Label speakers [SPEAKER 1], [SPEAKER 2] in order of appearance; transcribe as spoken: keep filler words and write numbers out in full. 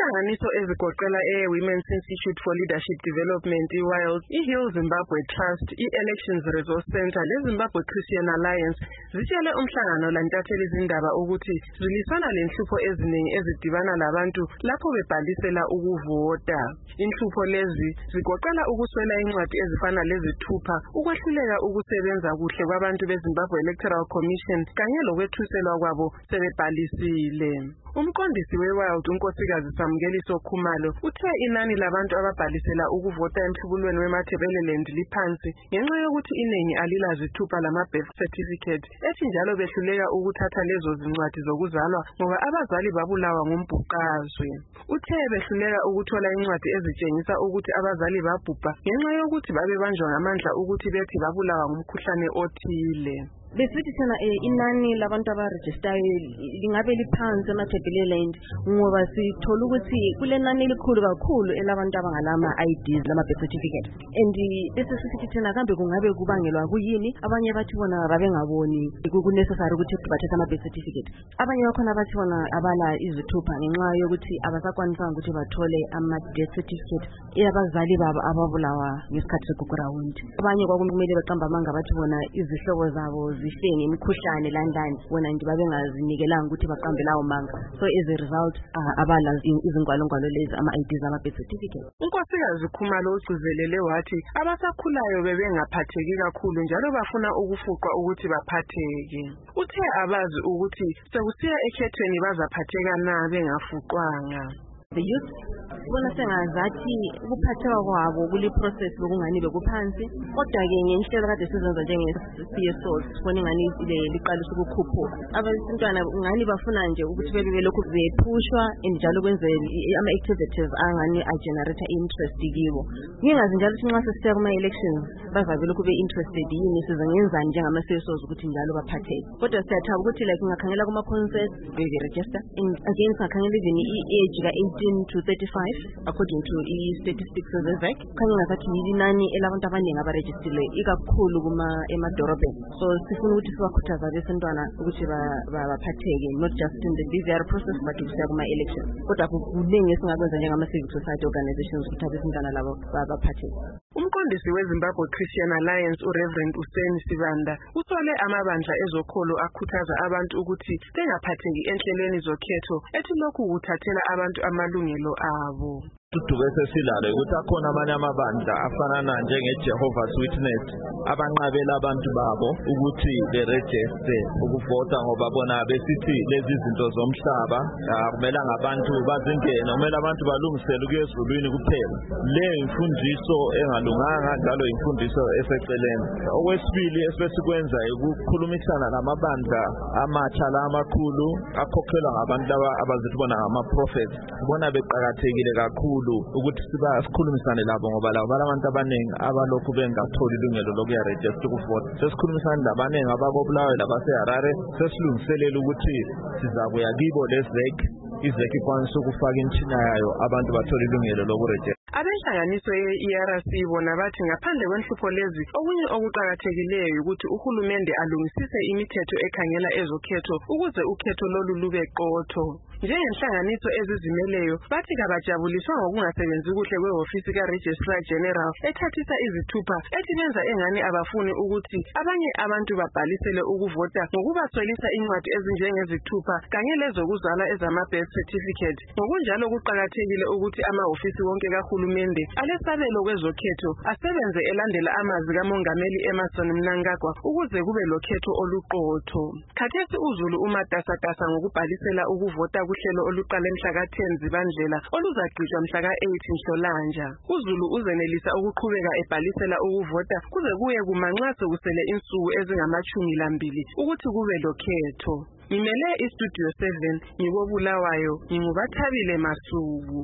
[SPEAKER 1] Inhlanganiso ezigoqela e-Women's Institute for Leadership Development, i-WILD, i-Heal Zimbabwe Trust, i-Elections Resource Center le-Zimbabwe Christian Alliance zitshele umhlangano lantatheli izindaba ukuthi zilisana lenhlupho eziningi ezidibana labantu lapho bebhalisela ukuvota. Inhlupho lezi zigoqela ukuswela incwadi ezifana lezithupha, ukwehluleka ukusebenza kuhle kwabantu beZimbabwe Electoral Commission kanye lokwethuselwa kwabo sebebhalisile. Umqondisi we-WILD unkosikazi Samukeliso Khumalo uthe inani labantu ababhalisela ukuvota emhlubulweni weMatabeleland liphansi ngenxa yokuthi iningi alilazithupha lama-birth certificate, ethi njalo behluleka ukuthatha lezo zincwadi zokuzalwa ngoba abazali babulawa ngumbhuqazwe. Uthe behluleka ukuthola incwadi ezitshengisa ukuthi abazali babhubha ngenxa yokuthi babebanjwa ngamandla ukuthi bethi babulawa ngumkhuhlane othile.
[SPEAKER 2] Besithi thina inani labantu abarejistayo lingabe liphansi eMatabeleland ngoba sithola ukuthi kule nani elikhulu kakhulu elabantu abangalama I Ds lama birth certificate, and bese sithi thina kambe kungabe kubangelwa kuyini. Abanye bathi bona babengaboni kunecessary ukuthi bathathe ama birth certificate, abanye bakhona bathi bona abala izithupha ngenxa yokuthi abasakwanisa ukuthi bathole ama death certificate eyabazali babo ababulawa ngesikhathi segugurawundi. Abanye kwakumele baqamba amanga bathi bona izihlobo zabo zihlenge imikhuhlane landani wona nje babengazinikelanga ukuthi baqambe lawo manga, so as a result uh, abala izingwalo-ngwalo lezi ama I Ds ama birth certificate.
[SPEAKER 1] Unkosikazi Khumalo ugcizelele wathi abasakhulayo bebengaphatheki kakhulu njalo bafuna ukufuqwa ukuthi baphatheke. Uthe abazi ukuthi sekusiya ekhethweni bazaphatheka na bengafuqwanga.
[SPEAKER 2] The youth bona sengazathi ukuphatheka kwabo kule process lokungani bekuphansi, kodwa ke ngenhlelo kade sizenza njenge-C S Os sibona ingani ile liqalisa ukukhuphuka. Abantwana ngani bafuna nje ukuthi bebe belokhu bephushwa and njalo kwenze ama activities angani a generate interest kibo. Ngingazi njalo ukuthi nxa sesiya kuma elections bazabe lokhu be interested yini sizengenzani njengama C S Os ukuthi njalo baphatheke. Kodwa siyathaba ukuthi like ngakhangela kuma concerts be register, and again ngakhangela even i-age ka eighteen to thirty-five according to i-statistics of the V E C. Khanye ngathi yinani elabantu abaningi abarejistile ikakhulu kuma emadorobheni. So sifuna ukuthi sibakhuthaza besintwana ukuthi baphatheke, not just in the B V R process but kusiya kuma election. Kodwa kuningi esingakwenza njengama civic society organizations ukuthi abesintwana labo baphatheke.
[SPEAKER 1] Umqondisi weZimbabwe Christian Alliance uReverend Useni Sibanda uthole amabandla ezokholo akhuthaza abantu ukuthi bengaphatheki enhlelweni zokhetho, ethi lokhu kuthathela abantu amalungelo abo.
[SPEAKER 3] Tudubese silale ukuthi akhona amanye amabandla afanana njenge-Jehovah's Witness abanqabela abantu babo ukuthi beregister ukuvota ngoba bona besithi lezi zinto zomhlaba akumelanga abantu bazingene, kumele abantu balungisele ukuya ezulwini kuphela. Le imfundiso engalunganga njalo imfundiso eseceleni. Okwesibili esibesikwenza ukukhulumisana namabandla amatsha la amakhulu akhokhelwa ngabantu laba abazithi bona ngama-prophets. Bona beqakathekile kakhulu ukuthi siba sikhulumisane labo ngoba labo balabantu abaningi abalokhu bengatholi ilungelo lokuya register ukuvota. Sesikhulumisana labaningi abakobulawayo labaseHarare, sesilungiselela ukuthi sizakuya kibo leZEC, iZEC ikwanisa ukufaka imithina yayo abantu bathola ilungelo lokuregister.
[SPEAKER 1] Abenhlanganiso ye-E R C bona bathi ngaphandle kwenhlupho lezi okunye okuqakathekileyo ukuthi uhulumende alungisise imithetho ekhangela ezokhetho ukuze ukhetho lolu lube qotho. Njengenhlanganiso ezizimeleyo bathi kabajabuliswa ngokungasebenzi kuhle kwehofisi ka-Registrar General ethathisa izithupha, ethi benza engani abafuni ukuthi abanye abantu babhalisele ukuvota ngokubaswelisa incwadi ezinjengezithupha kanye lezokuzalwa ezama-birth certificate. Ngokunjalo kuqakathekile ukuthi amahofisi wonke kahulumende alesabelo kwezokhetho asebenze elandela amazwi kaMongameli Emmerson Mnangagwa ukuze kube lokhetho oluqotho. Khathesi uZulu umatasatasa ngokubhalisela ukuvota kuhlelo oluqala mhla ka ten Zibandlela oluzagqitshwa mhla ka eight Nhlolanja. uZulu uzenelisa ukuqhubeka ebhalisela ukuvota kuze kuye kumanxa sekusele insuku ezingamachumi lambili ukuthi kube lokhetho. Ngimele iStudio seven ngikobulawayo, nginguBathabile Masuku.